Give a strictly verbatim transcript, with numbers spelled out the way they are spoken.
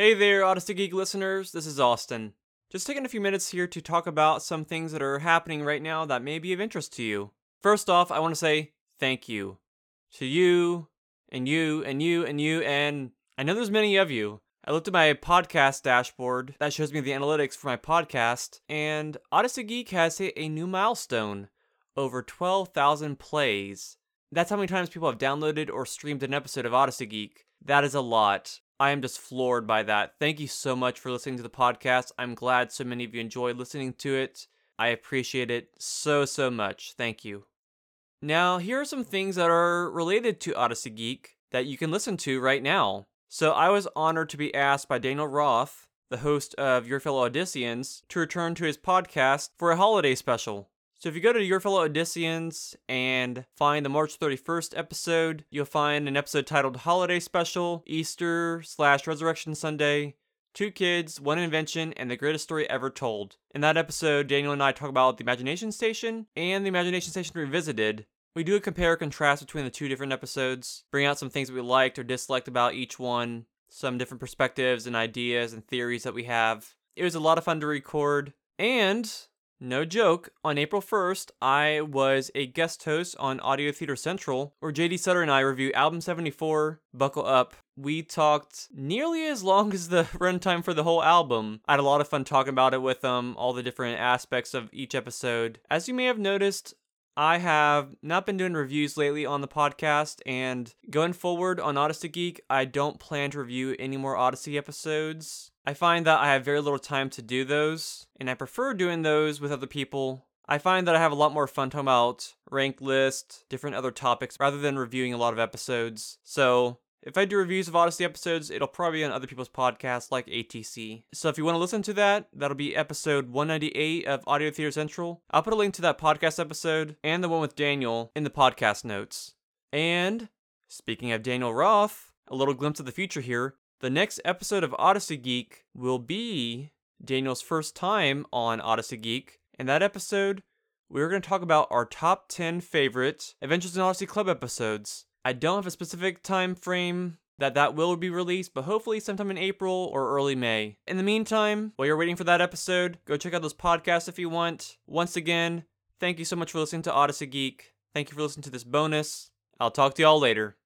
Hey there, Odyssey Geek listeners, this is Austin. Just taking a few minutes here to talk about some things that are happening right now that may be of interest to you. First off, I want to say thank you. To you, and you, and you, and you, and I know there's many of you. I looked at my podcast dashboard that shows me the analytics for my podcast, and Odyssey Geek has hit a new milestone. Over twelve thousand plays. That's how many times people have downloaded or streamed an episode of Odyssey Geek. That is a lot. I am just floored by that. Thank you so much for listening to the podcast. I'm glad so many of you enjoyed listening to it. I appreciate it so, so much. Thank you. Now, here are some things that are related to Odyssey Geek that you can listen to right now. So I was honored to be asked by Daniel Roth, the host of Your Fellow Odysseans, to return to his podcast for a holiday special. So if you go to Your Fellow Odysseans and find the March thirty-first episode, you'll find an episode titled Holiday Special, Easter slash Resurrection Sunday, Two Kids, One Invention, and the Greatest Story Ever Told. In that episode, Daniel and I talk about the Imagination Station and the Imagination Station Revisited. We do a compare and contrast between the two different episodes, bring out some things that we liked or disliked about each one, some different perspectives and ideas and theories that we have. It was a lot of fun to record, and no joke, on April first, I was a guest host on Audio Theater Central, where J D Sutter and I review Album seventy-four, Buckle Up. We talked nearly as long as the runtime for the whole album. I had a lot of fun talking about it with them, all the different aspects of each episode. As you may have noticed, I have not been doing reviews lately on the podcast, and going forward on Odyssey Geek, I don't plan to review any more Odyssey episodes. I find that I have very little time to do those, and I prefer doing those with other people. I find that I have a lot more fun talking about ranked list, different other topics, rather than reviewing a lot of episodes. So if I do reviews of Odyssey episodes, it'll probably be on other people's podcasts like A T C. So if you want to listen to that, that'll be episode one ninety-eight of Audio Theater Central. I'll put a link to that podcast episode and the one with Daniel in the podcast notes. And speaking of Daniel Roth, a little glimpse of the future here. The next episode of Odyssey Geek will be Daniel's first time on Odyssey Geek. In that episode, we're going to talk about our top ten favorite Adventures in Odyssey Club episodes. I don't have a specific time frame that that will be released, but hopefully sometime in April or early May. In the meantime, while you're waiting for that episode, go check out those podcasts if you want. Once again, thank you so much for listening to Odyssey Geek. Thank you for listening to this bonus. I'll talk to y'all later.